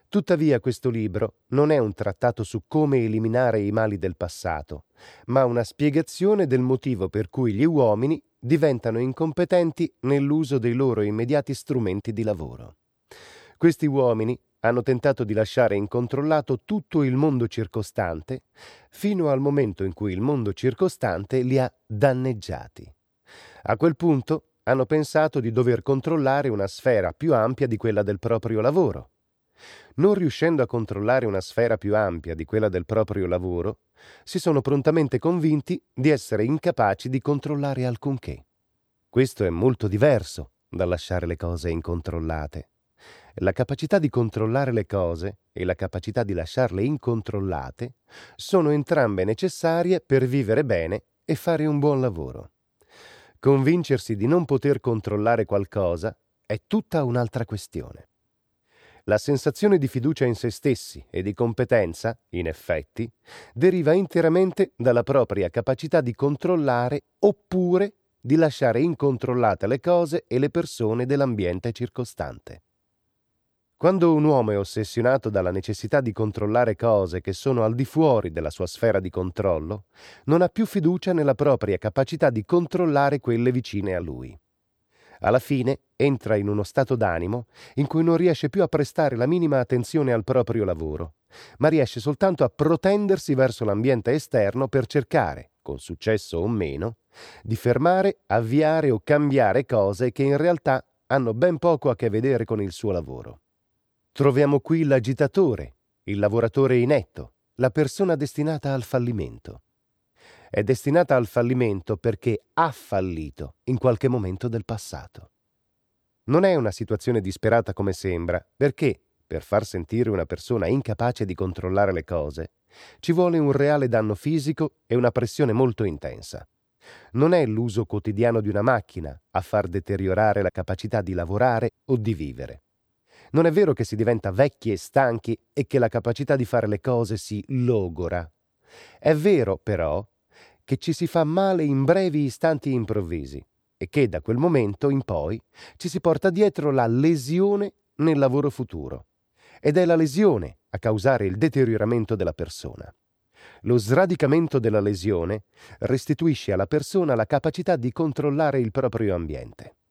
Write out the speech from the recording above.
Tuttavia questo libro non è un trattato su come eliminare i mali del passato, ma una spiegazione del motivo per cui gli uomini diventano incompetenti nell'uso dei loro immediati strumenti di lavoro. Questi uomini hanno tentato di lasciare incontrollato tutto il mondo circostante fino al momento in cui il mondo circostante li ha danneggiati. A quel punto hanno pensato di dover controllare una sfera più ampia di quella del proprio lavoro. Non riuscendo a controllare una sfera più ampia di quella del proprio lavoro, si sono prontamente convinti di essere incapaci di controllare alcunché. Questo è molto diverso dal lasciare le cose incontrollate. La capacità di controllare le cose e la capacità di lasciarle incontrollate sono entrambe necessarie per vivere bene e fare un buon lavoro. Convincersi di non poter controllare qualcosa è tutta un'altra questione. La sensazione di fiducia in se stessi e di competenza, in effetti, deriva interamente dalla propria capacità di controllare oppure di lasciare incontrollate le cose e le persone dell'ambiente circostante. Quando un uomo è ossessionato dalla necessità di controllare cose che sono al di fuori della sua sfera di controllo, non ha più fiducia nella propria capacità di controllare quelle vicine a lui. Alla fine entra in uno stato d'animo in cui non riesce più a prestare la minima attenzione al proprio lavoro, ma riesce soltanto a protendersi verso l'ambiente esterno per cercare, con successo o meno, di fermare, avviare o cambiare cose che in realtà hanno ben poco a che vedere con il suo lavoro. Troviamo qui l'agitatore, il lavoratore inetto, la persona destinata al fallimento. È destinata al fallimento perché ha fallito in qualche momento del passato. Non è una situazione disperata come sembra, perché, per far sentire una persona incapace di controllare le cose, ci vuole un reale danno fisico e una pressione molto intensa. Non è l'uso quotidiano di una macchina a far deteriorare la capacità di lavorare o di vivere. Non è vero che si diventa vecchi e stanchi e che la capacità di fare le cose si logora. È vero, però, che ci si fa male in brevi istanti improvvisi e che da quel momento in poi ci si porta dietro la lesione nel lavoro futuro. Ed è la lesione a causare il deterioramento della persona. Lo sradicamento della lesione restituisce alla persona la capacità di controllare il proprio ambiente.